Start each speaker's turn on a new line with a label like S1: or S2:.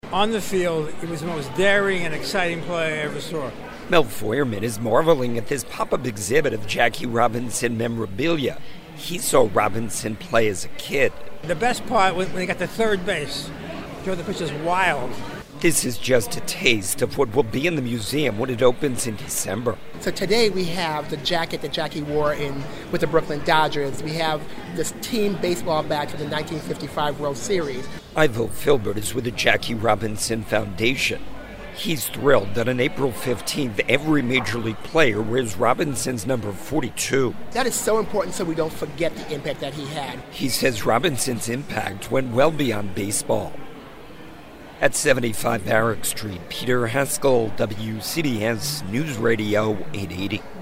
S1: On the field, it was the most daring and exciting play I ever saw.
S2: Mel Feuerman is marveling at this pop-up exhibit of Jackie Robinson memorabilia. He saw Robinson play as a kid.
S1: The best part was when he got to third base. Joe, the pitch is wild.
S2: This is just a taste of what will be in the museum when it opens in December.
S3: So today we have the jacket that Jackie wore with the Brooklyn Dodgers. We have this team baseball bat for the 1955 World Series.
S2: Ivo Filbert is with the Jackie Robinson Foundation. He's thrilled that on April 15th, every Major League player wears Robinson's number 42.
S3: That is so important so we don't forget the impact that he had.
S2: He says Robinson's impact went well beyond baseball. At 75 Barrack Street, Peter Haskell, WCDS News Radio 880.